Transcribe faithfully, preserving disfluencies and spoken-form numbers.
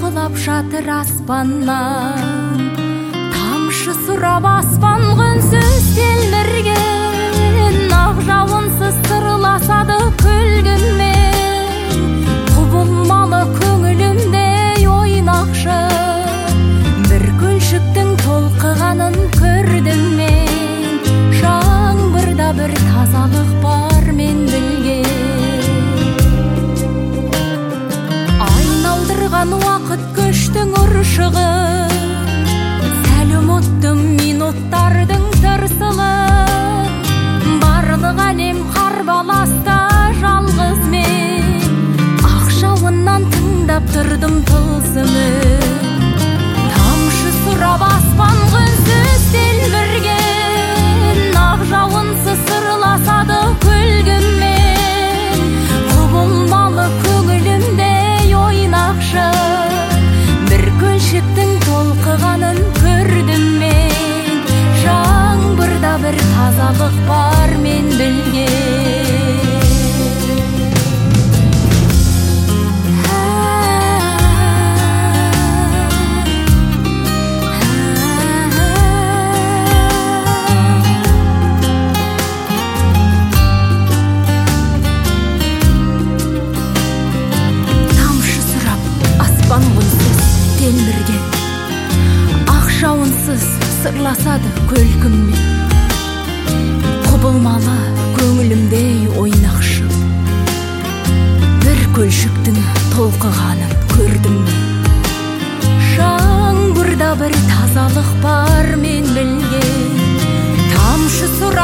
құлап жатыр аспаннан. Тамшы сұрап аспан үнсіз телмірген, ақ жауынсыз сырласады күлгіммен. Құбылмалы көңілімде ойнақшы бір көлшіктің толқығанын көрдім мен. Жаңбырда бір тазалық бар мен білген. Айналдырған уақыт көштің ұршығы, сәл ұмыттым минуттардың тырсылын. Барлық әлем қарбаласта жалғыз мен, ақ жауыннан тыңдап тұрдым тылсымын. Тамшы сұрап аспан үнсіз телмірген, ақ жауынсыз сырласады күлгіммен. Құбылмалы көңілімде ойнақшы бір көлшіктің толқығанын көрдім мен. Жаңбырда бір тазалық бар мен білген. Телмірген, ақ жауынсыз сырласады күлкіммен. Құбылмалы көңілімде ойнақшы бір көлшіктің толқығанын көрдім мен. Жаңбырда бір тазалық бар мен білген. Тамшы сұрап